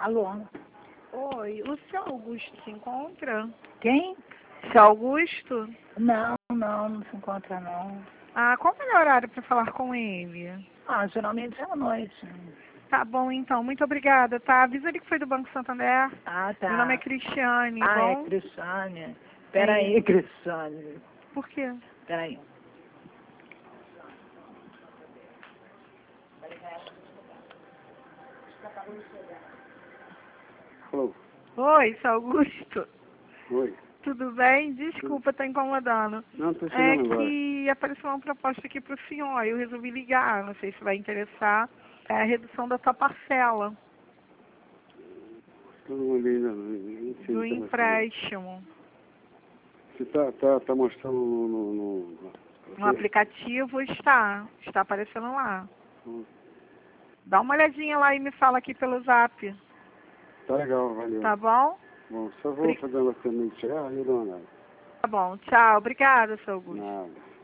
Alô? Oi, o seu Augusto se encontra? Quem? Seu Augusto? Não se encontra não. Ah, qual o melhor horário para falar com ele? Ah, geralmente é à noite. Tá bom, então. Muito obrigada, tá? Avisa ele que foi do Banco Santander. Ah, tá. Meu nome é Cristiane, Ah, é bom? Cristiane. Peraí, Cristiane. Por quê? Peraí. Alô? Oi, seu Augusto. Oi. Tudo bem? Desculpa estar incomodando. Não, tô É chegando agora. que apareceu uma proposta aqui para o senhor. Eu resolvi ligar, não sei se vai interessar. É a redução da sua parcela Eu não olhei ainda não. Nem sei do o que tá mostrando. empréstimo. Você tá mostrando No aplicativo está aparecendo lá. Dá uma olhadinha lá e me fala aqui pelo zap, Tá legal, valeu. tá bom? Bom, só vou fazer ela também chegar e eu dou uma olhada. Tá bom, tchau. Obrigada, seu Augusto. Nada.